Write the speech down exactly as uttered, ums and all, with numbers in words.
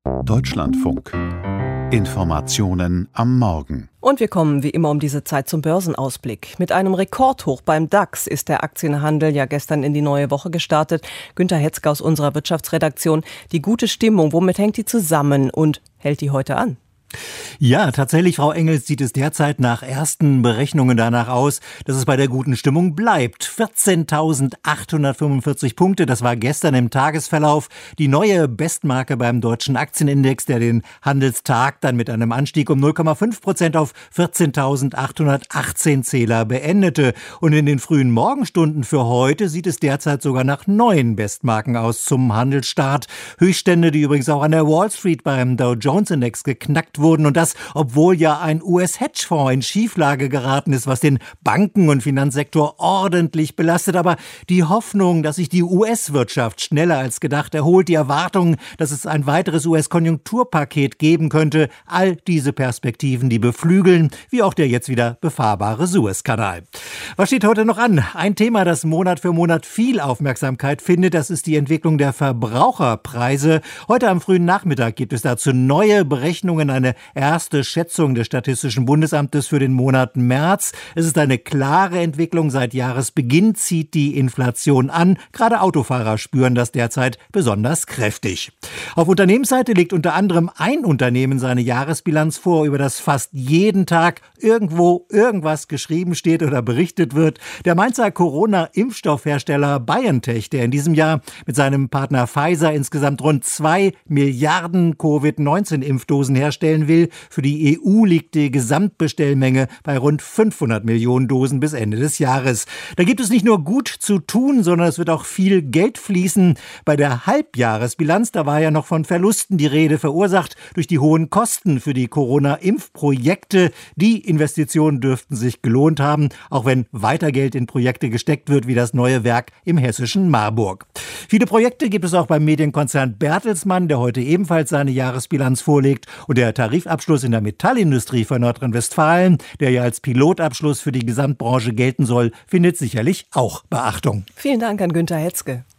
Deutschlandfunk. Informationen am Morgen. Und wir kommen wie immer um diese Zeit zum Börsenausblick. Mit einem Rekordhoch beim DAX ist der Aktienhandel ja gestern in die neue Woche gestartet. Günter Hetzke aus unserer Wirtschaftsredaktion. Die gute Stimmung, womit hängt die zusammen und hält die heute an? Ja, tatsächlich, Frau Engels, sieht es derzeit nach ersten Berechnungen danach aus, dass es bei der guten Stimmung bleibt. vierzehntausendachthundertfünfundvierzig Punkte, das war gestern im Tagesverlauf die neue Bestmarke beim deutschen Aktienindex, der den Handelstag dann mit einem Anstieg um null Komma fünf Prozent auf vierzehntausendachthundertachtzehn Zähler beendete. Und in den frühen Morgenstunden für heute sieht es derzeit sogar nach neuen Bestmarken aus zum Handelsstart. Höchststände, die übrigens auch an der Wall Street beim Dow Jones Index geknackt wurden, und das, obwohl ja ein U S-Hedgefonds in Schieflage geraten ist, was den Banken- und Finanzsektor ordentlich belastet. Aber die Hoffnung, dass sich die U S-Wirtschaft schneller als gedacht erholt, die Erwartung, dass es ein weiteres U S-Konjunkturpaket geben könnte, all diese Perspektiven, die beflügeln, wie auch der jetzt wieder befahrbare Suezkanal. Was steht heute noch an? Ein Thema, das Monat für Monat viel Aufmerksamkeit findet, das ist die Entwicklung der Verbraucherpreise. Heute am frühen Nachmittag gibt es dazu neue Berechnungen, eine erste Schätzung des Statistischen Bundesamtes für den Monat März. Es ist eine klare Entwicklung. Seit Jahresbeginn zieht die Inflation an. Gerade Autofahrer spüren das derzeit besonders kräftig. Auf Unternehmensseite legt unter anderem ein Unternehmen seine Jahresbilanz vor, über das fast jeden Tag irgendwo irgendwas geschrieben steht oder berichtet wird. Der Mainzer Corona-Impfstoffhersteller BioNTech, der in diesem Jahr mit seinem Partner Pfizer insgesamt rund zwei Milliarden Covid neunzehn Impfdosen herstellen will. Für die E U liegt die Gesamtbestellmenge bei rund fünfhundert Millionen Dosen bis Ende des Jahres. Da gibt es nicht nur gut zu tun, sondern es wird auch viel Geld fließen. Bei der Halbjahresbilanz, da war ja noch von Verlusten die Rede, verursacht durch die hohen Kosten für die Corona-Impfprojekte. Die Investitionen dürften sich gelohnt haben, auch wenn weiter Geld in Projekte gesteckt wird, wie das neue Werk im hessischen Marburg. Viele Projekte gibt es auch beim Medienkonzern Bertelsmann, der heute ebenfalls seine Jahresbilanz vorlegt. Und der Tarifabschluss in der Metallindustrie von Nordrhein-Westfalen, der ja als Pilotabschluss für die Gesamtbranche gelten soll, findet sicherlich auch Beachtung. Vielen Dank an Günter Hetzke.